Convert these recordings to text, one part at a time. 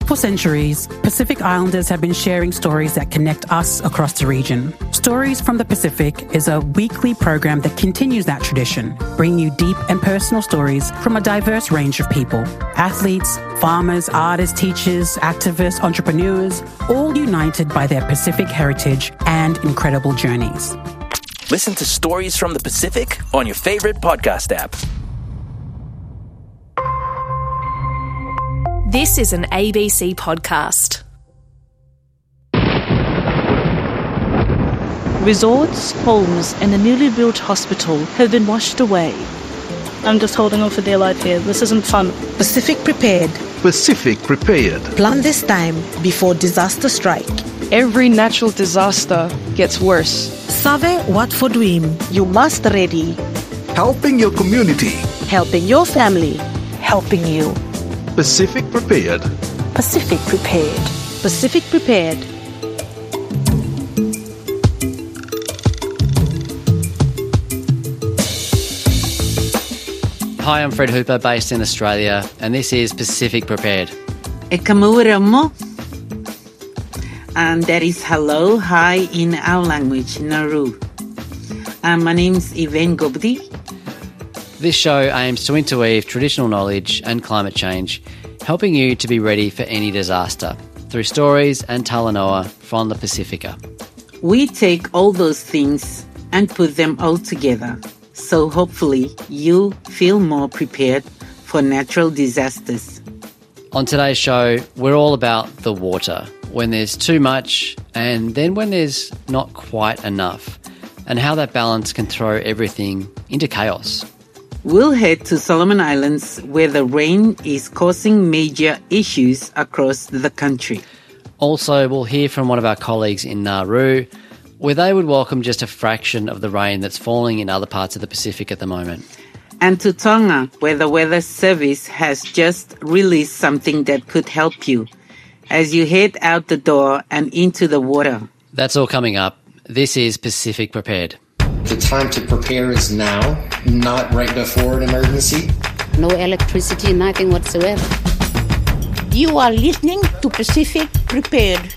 For centuries, Pacific Islanders have been sharing stories that connect us across the region. Stories from the Pacific is a weekly program that continues that tradition, bringing you deep and personal stories from a diverse range of people. Athletes, farmers, artists, teachers, activists, entrepreneurs, all united by their Pacific heritage and incredible journeys. Listen to Stories from the Pacific on your favorite podcast app. This is an ABC podcast. Resorts, homes and a newly built hospital have been washed away. I'm just holding on for dear life here. This isn't fun. Pacific prepared. Pacific prepared. Plan this time before disaster strike. Every natural disaster gets worse. Save what for dream. You must ready. Helping your community. Helping your family. Helping you. Pacific prepared. Pacific prepared. Pacific prepared. Hi, I'm Fred Hooper, based in Australia, and this is Pacific Prepared. E kamuramo, and that is hello, hi in our language, Nauru. My name's Yvonne Gobdi. This show aims to interweave traditional knowledge and climate change, helping you to be ready for any disaster through stories and talanoa from the Pacifica. We take all those things and put them all together, so hopefully you feel more prepared for natural disasters. On today's show, we're all about the water, when there's too much and then when there's not quite enough, and how that balance can throw everything into chaos. We'll head to Solomon Islands, where the rain is causing major issues across the country. Also, we'll hear from one of our colleagues in Nauru, where they would welcome just a fraction of the rain that's falling in other parts of the Pacific at the moment. And to Tonga, where the Weather Service has just released something that could help you as you head out the door and into the water. That's all coming up. This is Pacific Prepared. The time to prepare is now, not right before an emergency. No electricity, nothing whatsoever. You are listening to Pacific Prepared.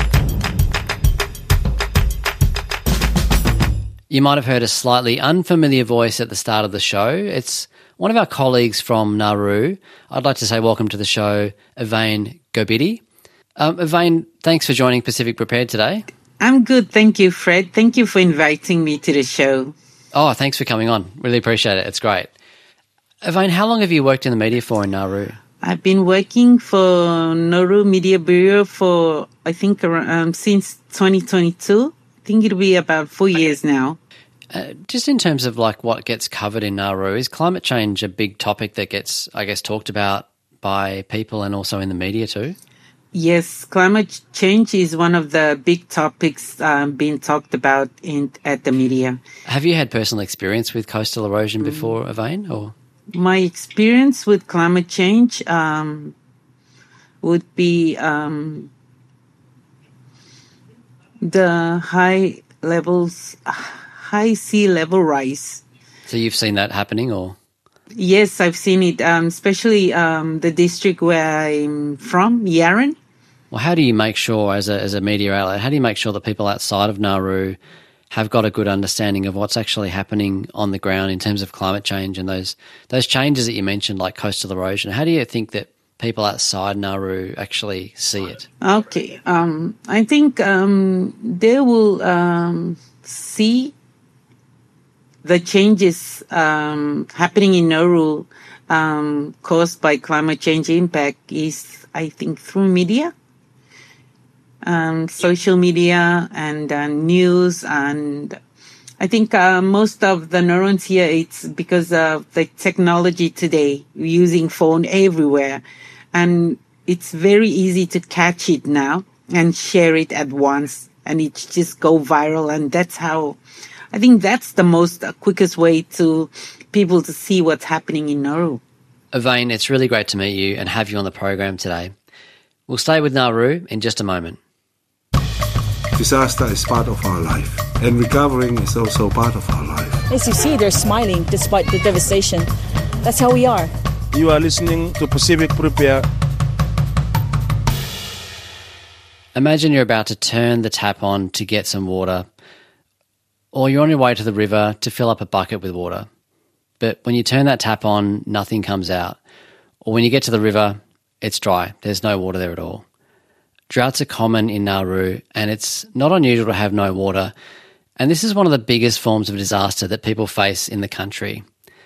You might have heard a slightly unfamiliar voice at the start of the show. It's one of our colleagues from Nauru. I'd like to say welcome to the show, Yvonne Gobidi. Yvonne, thanks for joining Pacific Prepared today. I'm good, thank you, Fred. Thank you for inviting me to the show. Oh, thanks for coming on. Really appreciate it. It's great. Yvonne, how long have you worked in the media for in Nauru? I've been working for Nauru Media Bureau for, I think, since 2022. I think it'll be about 4 years now. Just in terms of like what gets covered in Nauru, is climate change a big topic that gets, I guess, talked about by people and also in the media too? Yes, climate change is one of the big topics being talked about at the media. Have you had personal experience with coastal erosion before, Yvonne? Or my experience with climate change would be the high sea level rise. So you've seen that happening, or? Yes, I've seen it, especially the district where I'm from, Yaren. Well, how do you make sure, as a media outlet, how do you make sure that people outside of Nauru have got a good understanding of what's actually happening on the ground in terms of climate change and those changes that you mentioned, like coastal erosion? How do you think that people outside Nauru actually see it? Okay, I think they will see the changes happening in Nauru caused by climate change impact is, I think, through media, social media and news. And I think most of the Nauruans here, it's because of the technology today, using phone everywhere. And it's very easy to catch it now and share it at once. And it just go viral. And that's how, I think that's the most quickest way to people to see what's happening in Nauru. Yvonne, it's really great to meet you and have you on the program today. We'll stay with Nauru in just a moment. Disaster is part of our life, and recovering is also part of our life. As you see, they're smiling despite the devastation. That's how we are. You are listening to Pacific Prepared. Imagine you're about to turn the tap on to get some water, or you're on your way to the river to fill up a bucket with water. But when you turn that tap on, nothing comes out. Or when you get to the river, it's dry. There's no water there at all. Droughts are common in Nauru, and it's not unusual to have no water. And this is one of the biggest forms of disaster that people face in the country.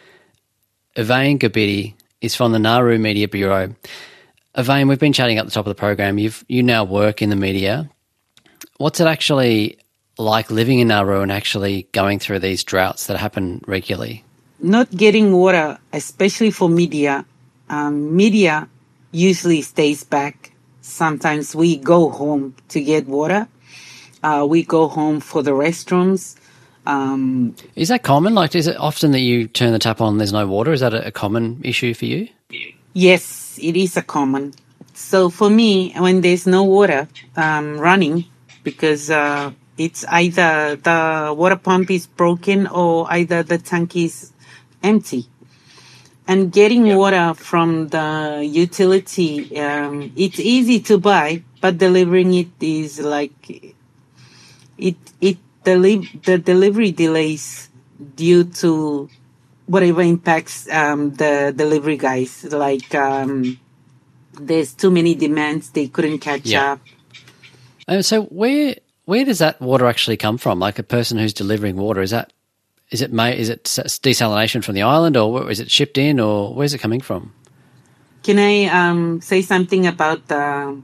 Evane Gabidi is from the Nauru Media Bureau. Evane, we've been chatting at the top of the program. You now work in the media. What's it actually like living in Nauru and actually going through these droughts that happen regularly? Not getting water, especially for media. Media usually stays back. Sometimes we go home to get water. We go home for the restrooms. Is that common? Like, is it often that you turn the tap on and there's no water? Is that a common issue for you? Yes, it is a common. So for me, when there's no water running, because it's either the water pump is broken or either the tank is empty. And getting water from the utility, it's easy to buy, but delivering it is like the delivery delays due to whatever impacts the delivery guys. Like there's too many demands, they couldn't catch up. And so where does that water actually come from? Like a person who's delivering water, is it desalination from the island, or is it shipped in, or where's it coming from? Can I say something about the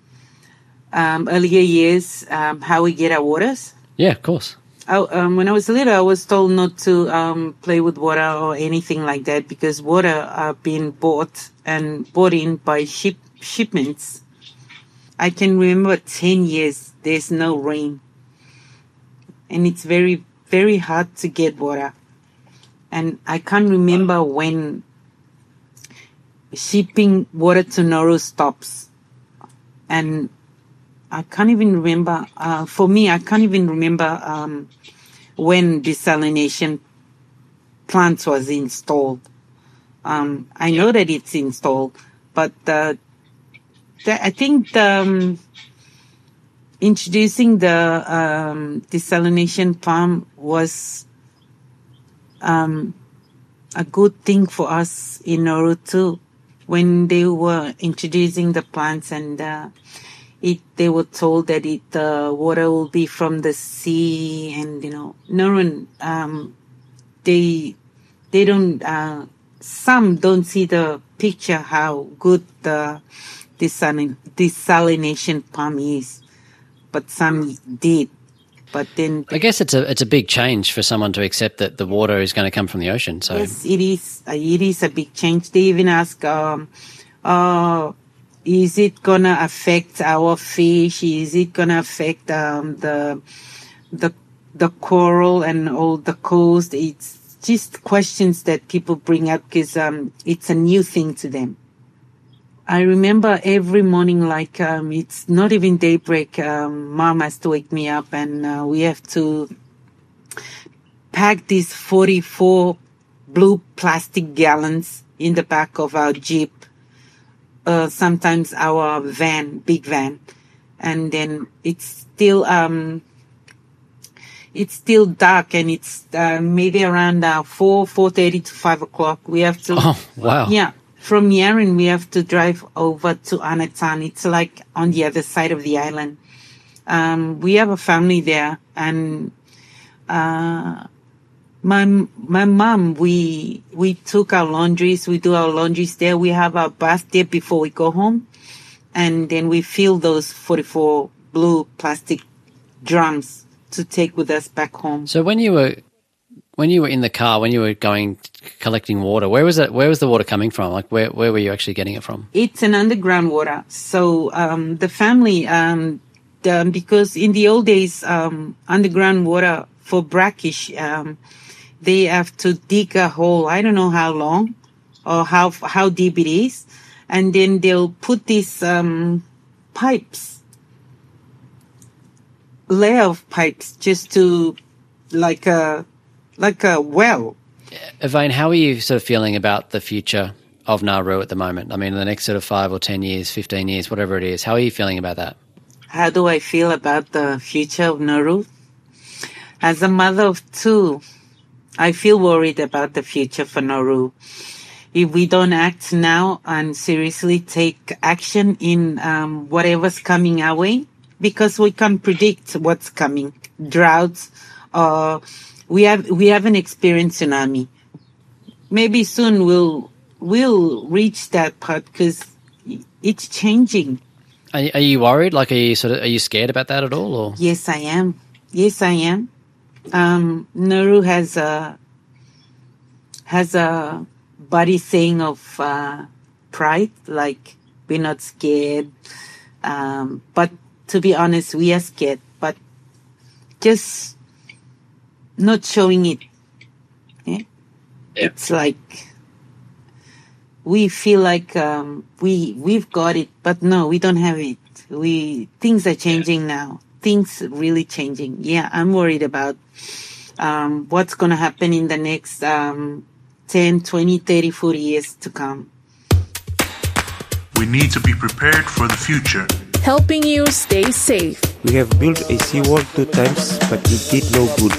earlier years, how we get our waters? Yeah, of course. When I was little, I was told not to play with water or anything like that because water are being bought in by shipments. I can remember 10 years, there's no rain. And it's very, very hard to get water. And I can't remember when shipping water to Nauru stops. And I can't even remember, for me, I can't even remember when desalination plant was installed. I know that it's installed, but I think introducing the desalination pump was a good thing for us in Nauru too. When they were introducing the plants and they were told that the water will be from the sea, and Nauru, they don't. Some don't see the picture how good the desalination pump is, but some did. But then I guess it's a big change for someone to accept that the water is going to come from the ocean. So yes, it is. It is a big change. They even ask, is it gonna affect our fish? Is it gonna affect the coral and all the coast? It's just questions that people bring up because it's a new thing to them. I remember every morning, like it's not even daybreak. Mom has to wake me up, and we have to pack these 44 blue plastic gallons in the back of our Jeep. Sometimes our van, big van, and then it's still dark, and it's maybe around 4:30 to 5 o'clock. We have to. Oh wow! Yeah, from Yaren we have to drive over to Anatan. It's like on the other side of the island. We have a family there, and my mom, we took our laundries. We do our laundries there. We have our bath there before we go home, and then we fill those 44 blue plastic drums to take with us back home. So when you were in the car, when you were collecting water, where was the water coming from? Like where were you actually getting it from? It's an underground water. So the family, because in the old days, underground water for brackish, they have to dig a hole. I don't know how long or how deep it is, and then they'll put these pipes, layer of pipes, just to like a well. Evane, how are you sort of feeling about the future of Nauru at the moment? I mean, in the next sort of 5 or 10 years, 15 years, whatever it is, how are you feeling about that? How do I feel about the future of Nauru? As a mother of two, I feel worried about the future for Nauru. If we don't act now and seriously take action in whatever's coming our way, because we can't predict what's coming, droughts, we haven't experienced tsunami. Maybe soon we'll reach that part because it's changing. Are you worried? Like, are you scared about that at all? Or? Yes, I am. Yes, I am. Nauru has a body saying of pride, like we're not scared. But to be honest, we are scared, but just not showing it. Yeah? It's like we feel like we've got it, but no, we don't have it. Things are changing now. Things really changing. Yeah, I'm worried about what's going to happen in the next 10, 20, 30, 40 years to come. We need to be prepared for the future. Helping you stay safe. We have built a seawall 2 times, but it did no good.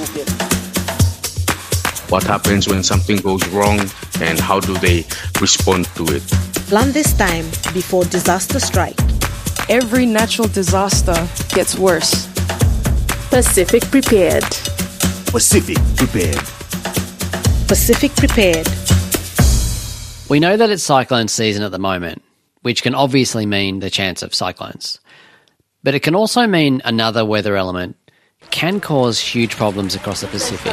What happens when something goes wrong and how do they respond to it? Plan this time before disaster strike. Every natural disaster gets worse. Pacific Prepared. Pacific Prepared. Pacific Prepared. We know that it's cyclone season at the moment, which can obviously mean the chance of cyclones. But it can also mean another weather element can cause huge problems across the Pacific.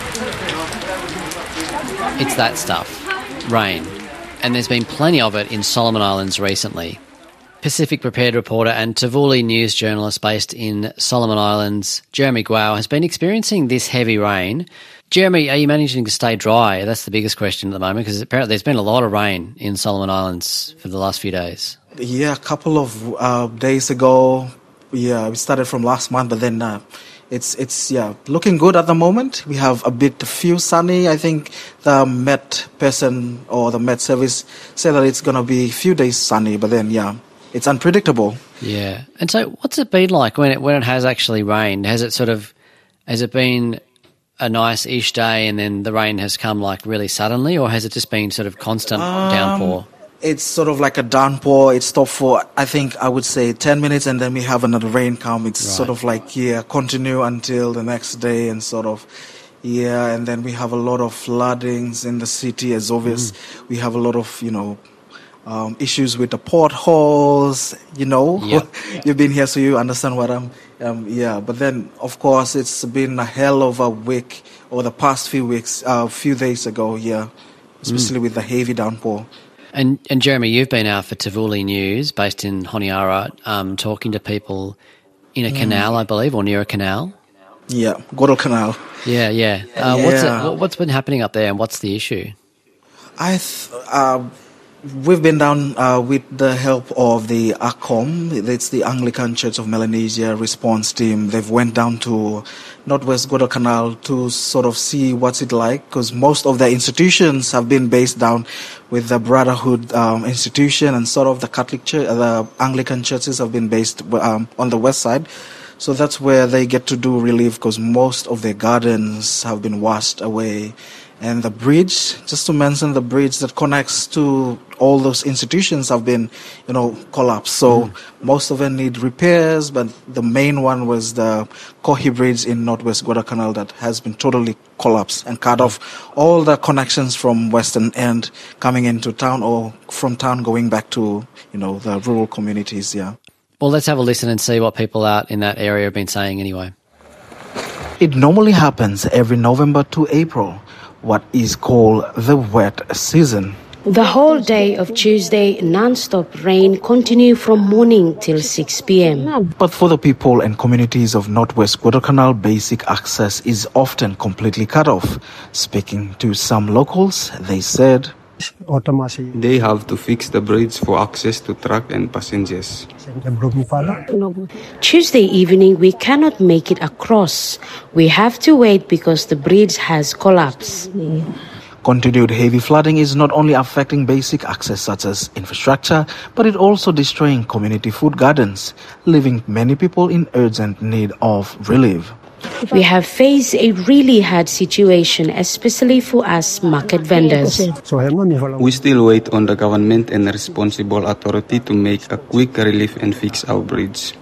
It's that stuff, rain. And there's been plenty of it in Solomon Islands recently. Pacific Prepared reporter and Tavuli News journalist based in Solomon Islands, Jeremy Guo, has been experiencing this heavy rain. Jeremy, are you managing to stay dry? That's the biggest question at the moment, because apparently there's been a lot of rain in Solomon Islands for the last few days. Yeah, a couple of days ago, we started from last month, but then it's looking good at the moment. We have a few sunny. I think the Met person or the Met service said that it's going to be a few days sunny, but then, it's unpredictable. Yeah. And so what's it been like when it has actually rained? Has it been a nice-ish day and then the rain has come like really suddenly, or has it just been sort of constant downpour? It's sort of like a downpour. It stopped for, I would say 10 minutes and then we have another rain come. It's sort of like, continue until the next day and sort of, and then we have a lot of floodings in the city as obvious. We have a lot of, issues with the potholes, Yep. You've been here so you understand what but then of course it's been a hell of a week or the past few weeks, few days ago, especially with the heavy downpour. And Jeremy, you've been out for Tavuli News based in Honiara, talking to people in a canal, I believe, or near a canal. Yeah, Guadalcanal. Yeah. What's been happening up there and what's the issue? We've been down with the help of the ACOM, it's the Anglican Church of Melanesia response team. They've went down to Northwest Guadalcanal to sort of see what's it like, because most of the institutions have been based down with the Brotherhood institution, and sort of the Catholic Church, the Anglican churches have been based on the west side. So that's where they get to do relief, because most of their gardens have been washed away. And the bridge, just to mention, the bridge that connects to all those institutions have been, collapsed. So most of them need repairs, but the main one was the Kohi Bridge in Northwest Guadalcanal that has been totally collapsed and cut off all the connections from Western End coming into town or from town going back to, the rural communities, Well, let's have a listen and see what people out in that area have been saying anyway. It normally happens every November to April, what is called the wet season. The whole day of Tuesday, non-stop rain continued from morning till 6 p.m. But for the people and communities of Northwest Guadalcanal, basic access is often completely cut off. Speaking to some locals, they said, they have to fix the bridge for access to truck and passengers. Tuesday evening, we cannot make it across. We have to wait because the bridge has collapsed. Continued heavy flooding is not only affecting basic access such as infrastructure, but it also destroying community food gardens, leaving many people in urgent need of relief. We have faced a really hard situation, especially for us market vendors. We still wait on the government and the responsible authority to make a quick relief and fix our bridge.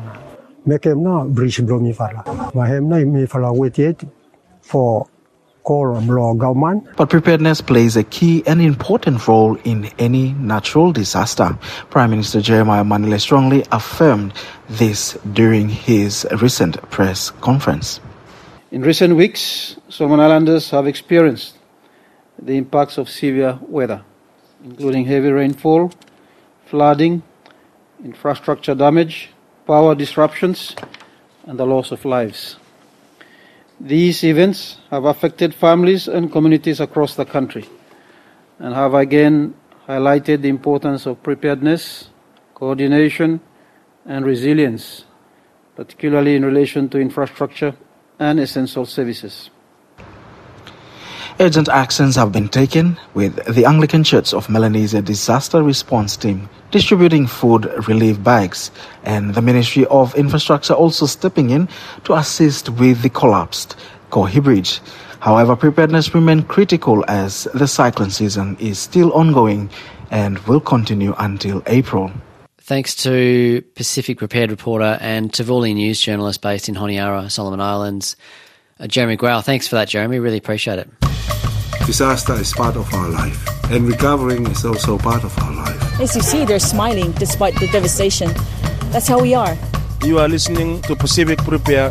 But preparedness plays a key and important role in any natural disaster. Prime Minister Jeremiah Manile strongly affirmed this during his recent press conference. In recent weeks, Solomon Islanders have experienced the impacts of severe weather, including heavy rainfall, flooding, infrastructure damage, power disruptions, and the loss of lives. These events have affected families and communities across the country and have again highlighted the importance of preparedness, coordination, and resilience, particularly in relation to infrastructure and essential services. Urgent actions have been taken, with the Anglican Church of Melanesia Disaster Response Team distributing food relief bags, and the Ministry of Infrastructure also stepping in to assist with the collapsed Kohi Bridge. However, preparedness remains critical as the cyclone season is still ongoing and will continue until April. Thanks to Pacific Prepared reporter and Tavuli News journalist based in Honiara, Solomon Islands, Jeremy Grau. Thanks for that, Jeremy. Really appreciate it. Disaster is part of our life, and recovering is also part of our life. As you see, they're smiling despite the devastation. That's how we are. You are listening to Pacific Prepare.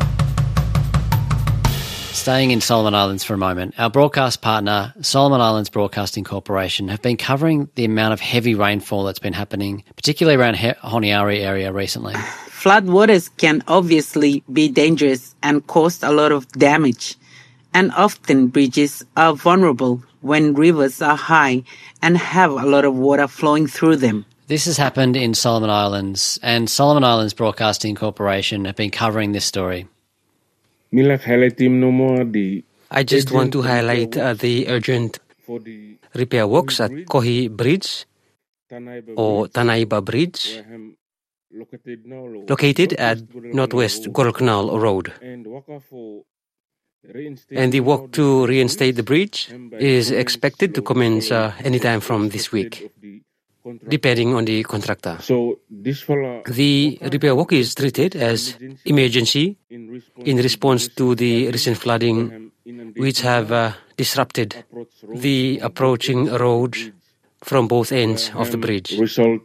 Staying in Solomon Islands for a moment, our broadcast partner, Solomon Islands Broadcasting Corporation, have been covering the amount of heavy rainfall that's been happening, particularly around Honiara area recently. Floodwaters can obviously be dangerous and cause a lot of damage. And often bridges are vulnerable when rivers are high and have a lot of water flowing through them. This has happened in Solomon Islands, and Solomon Islands Broadcasting Corporation have been covering this story. I just want to highlight the urgent repair works at Kohi Bridge, or Tanaiba Bridge, located at Northwest Goraknal Road. And the work to reinstate the bridge is expected to commence anytime from this week, depending on the contractor. The repair work is treated as emergency in response to the recent flooding, which have disrupted the approaching road from both ends of the bridge,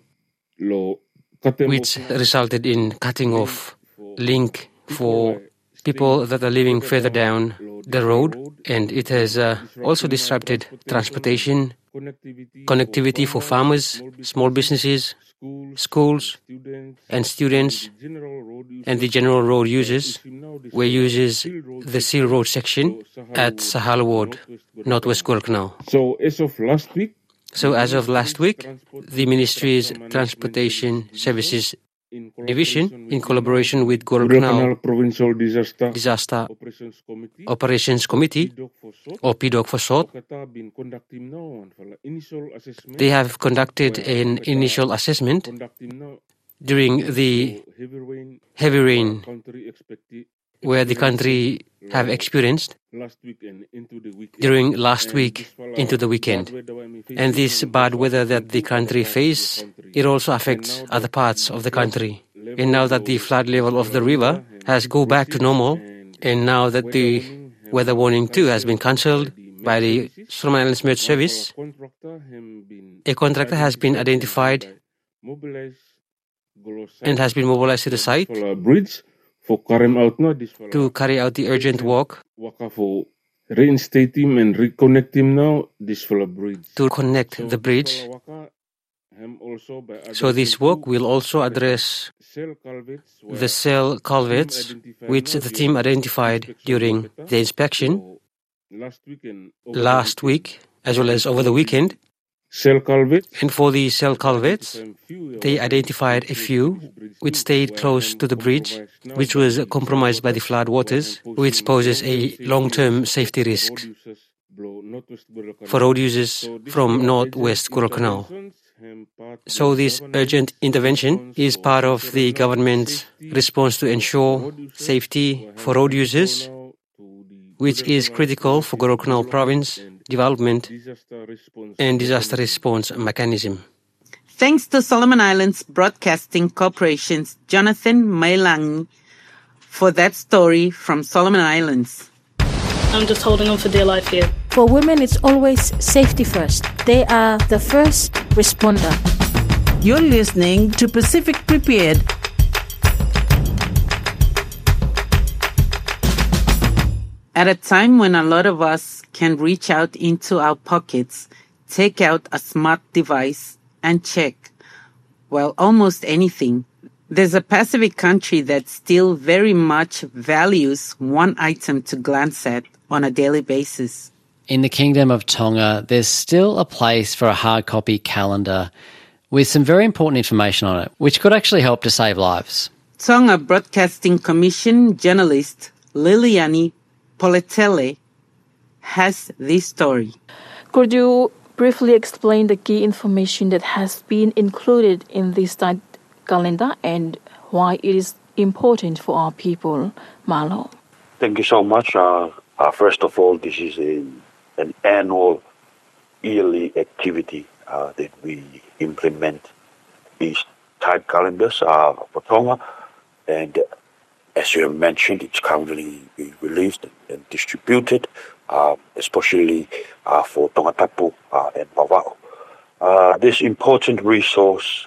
which resulted in cutting off link for people that are living further down the road, and it has also disrupted transportation, connectivity for farmers, small businesses, schools, and students, and the general road users, where uses the Seal Road section at Sahal Ward, Northwest Goraknal. So as of last week, the Ministry's Transportation Services Division, in collaboration with Goraknal Provincial Disaster Operations Committee, or PDOC for short, they have conducted an initial assessment during the heavy rain where the country have experienced during last week into the weekend. And this bad weather that the country faced, it also affects other parts of the country. And now that the flood level of the river has go back to normal, and now that the weather warning too has been cancelled by the Solomon Islands Merge Service, a contractor has been identified and has been mobilized to the site to carry out the urgent work reinstate him and reconnect him now to connect the bridge. So this work will also address the cell culverts which the team identified during the inspection last week as well as over the weekend. And for the cell culverts, they identified a few which stayed close to the bridge, which was compromised by the flood waters, which poses a long-term safety risk. for road users from Northwest Guadalcanal. So this urgent intervention is part of the government's response to ensure safety for road users, which is critical for Guadalcanal province development and disaster response mechanism. Thanks to Solomon Islands Broadcasting Corporation's Jonathan Mailangi for that story from Solomon Islands. I'm just holding on for dear life here. For women, it's always safety first. They are the first responder. You're listening to Pacific Prepared. At a time when a lot of us can reach out into our pockets, take out a smart device, and check, well, almost anything, there's a Pacific country that still very much values one item to glance at on a daily basis. In the Kingdom of Tonga, there's still a place for a hard copy calendar with some very important information on it, which could actually help to save lives. Tonga Broadcasting Commission journalist Liliani Poletele has this story. Could you briefly explain the key information that has been included in this tide calendar and why it is important for our people, Malo? Thank you so much. First of all, this is an annual yearly activity that we implement these tide calendars for Tonga. And as you have mentioned, it's currently being released and distributed, especially for Tongatapu and Vava'o. This important resource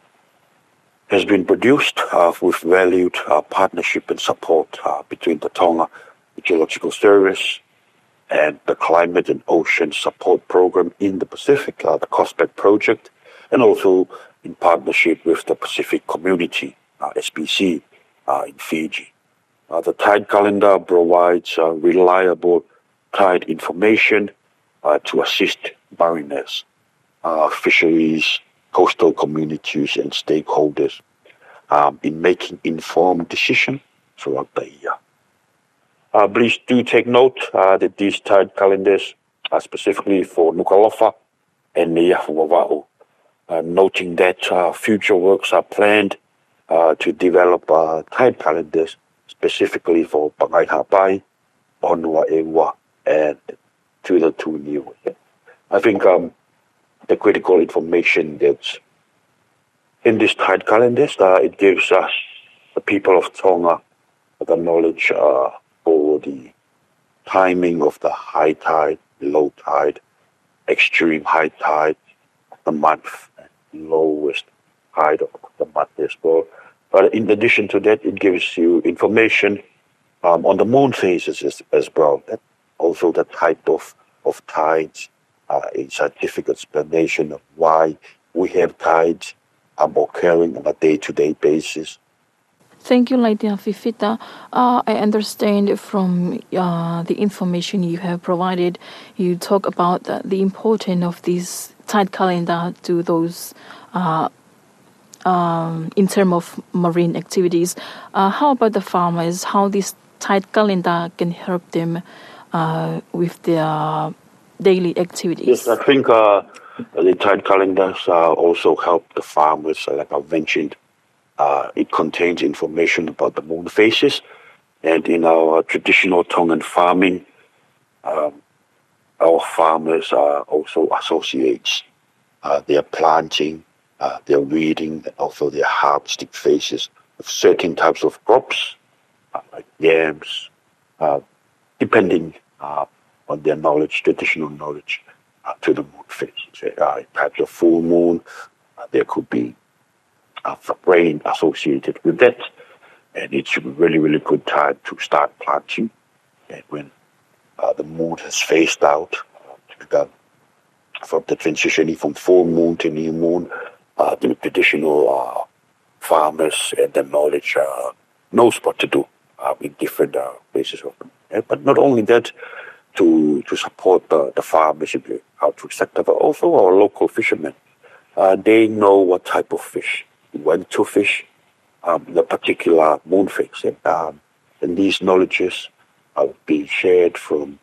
has been produced with valued partnership and support between the Tonga Geological Service and the Climate and Ocean Support Program in the Pacific, the COSPEC project, and also in partnership with the Pacific Community, SPC, in Fiji. The tide calendar provides reliable tide information to assist mariners, fisheries, coastal communities, and stakeholders in making informed decisions throughout the year. Please do take note that these tide calendars are specifically for Nuku'alofa and Ni'ihau Wawa'u, noting that future works are planned to develop tide calendars specifically for Pangai Hapai, Honua Ewa, and Tuilatu Niue. I think the critical information that's in this tide calendars, it gives us, the people of Tonga, the knowledge for the timing of the high tide, low tide, extreme high tide, the month, and lowest tide of the month as well. But in addition to that, it gives you information on the moon phases as well. That also the type of tides, a scientific explanation of why we have tides occurring on a day-to-day basis. Thank you, Laitia Fifita. I understand from the information you have provided, you talk about the importance of this tide calendar to those in terms of marine activities. How about the farmers? How this tide calendar can help them with their daily activities? Yes, I think the tide calendars also help the farmers, like I mentioned. It contains information about the moon phases, and in our traditional Tongan farming, our farmers also associates their planting, their weeding, and also their harvesting phases of certain types of crops, like yams, depending on their knowledge, traditional knowledge, to the moon phases. Perhaps a full moon, there could be rain associated with that, and it's a really, really good time to start planting. And when the moon has phased out, from the transitioning from full moon to new moon, the traditional farmers and the knowledge knows what to do in different places. But not only that, to support the farmers in the outreach sector, but also our local fishermen. They know what type of fish, when to fish, the particular moon phase. And these knowledges are being shared from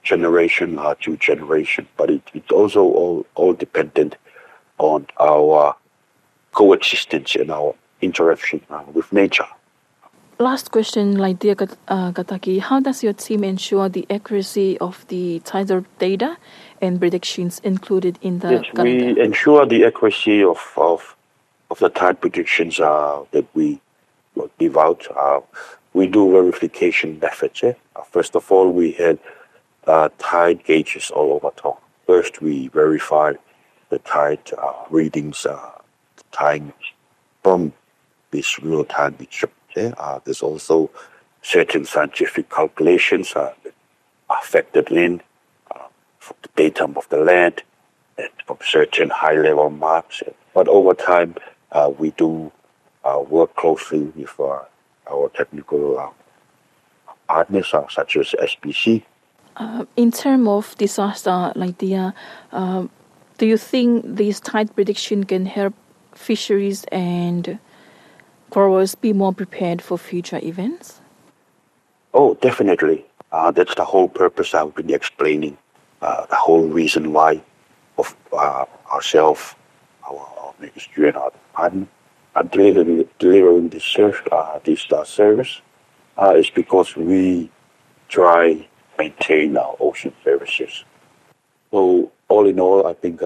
generation to generation, but it's also all dependent on our coexistence and our interaction with nature. Last question, Laitia Kataki. How does your team ensure the accuracy of the tidal data and predictions included in the calendar? We ensure the accuracy of the tide predictions that we give out. We do verification methods. First of all, we had tide gauges all over town. First, we verify the tide readings, the time from this real-time picture. There's also certain scientific calculations that are factored in from the datum of the land and from certain high-level maps. But over time, we do work closely with our technical partners, such as SPC. In terms of disaster, Laitia, do you think this tide prediction can help fisheries and growers be more prepared for future events? Oh, definitely. That's the whole purpose I've been explaining. The whole reason why of ourselves, our ministry and our partner are delivering this service is because we try maintain our ocean services. So all in all, I think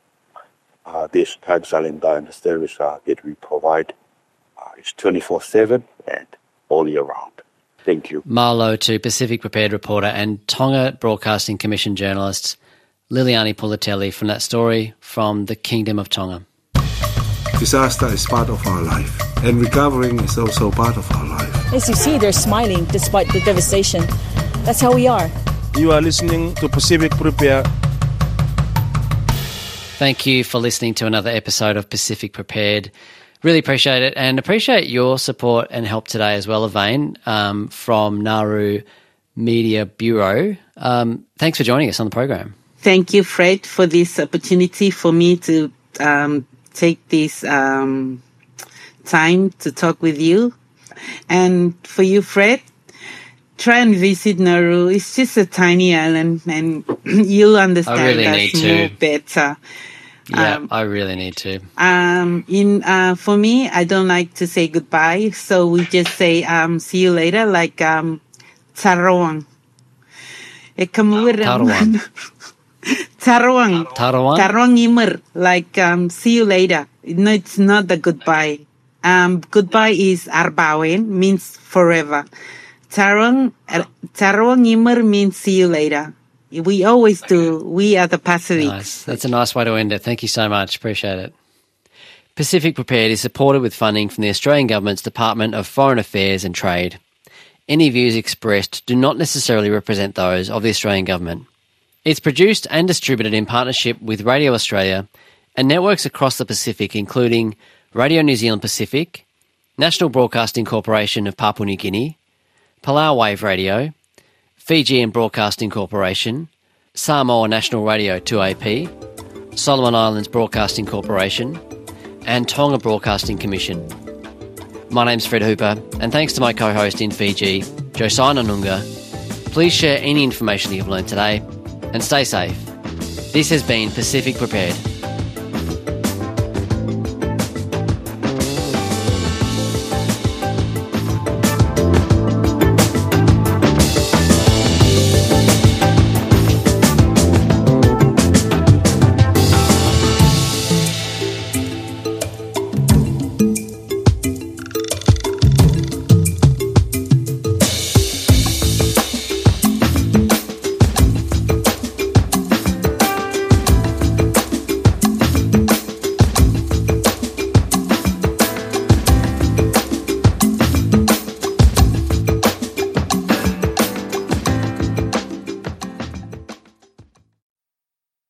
this tide silent diagnosis service that we provide is 24/7 and all year round. Thank you. Mahalo to Pacific Prepared reporter and Tonga Broadcasting Commission journalist Liliani Pulitelli from that story from the Kingdom of Tonga. Disaster is part of our life, and recovering is also part of our life. As you see, they're smiling despite the devastation. That's how we are. You are listening to Pacific Prepare. Thank you for listening to another episode of Pacific Prepared. Really appreciate it, and appreciate your support and help today as well, Avain, from Nauru Media Bureau. Thanks for joining us on the program. Thank you, Fred, for this opportunity for me to take this time to talk with you. And for you, Fred, try and visit Nauru. It's just a tiny island, and you'll understand us more better. Yeah, I really need to. For me, I don't like to say goodbye, so we just say see you later, like Tarawang. Tarawang. Tarawang. Tarawang. Tarawang Imur, like see you later. No, it's not the goodbye. Goodbye is Arbawen, means forever. Tarawang Imur means see you later. We always do. We are the Pacific. Nice. That's a nice way to end it. Thank you so much. Appreciate it. Pacific Prepared is supported with funding from the Australian Government's Department of Foreign Affairs and Trade. Any views expressed do not necessarily represent those of the Australian Government. It's produced and distributed in partnership with Radio Australia and networks across the Pacific, including Radio New Zealand Pacific, National Broadcasting Corporation of Papua New Guinea, Palau Wave Radio, Fijian Broadcasting Corporation, Samoa National Radio 2AP, Solomon Islands Broadcasting Corporation, and Tonga Broadcasting Commission. My name's Fred Hooper, and thanks to my co-host in Fiji, Josiah Nunga. Please share any information you've learned today, and stay safe. This has been Pacific Prepared.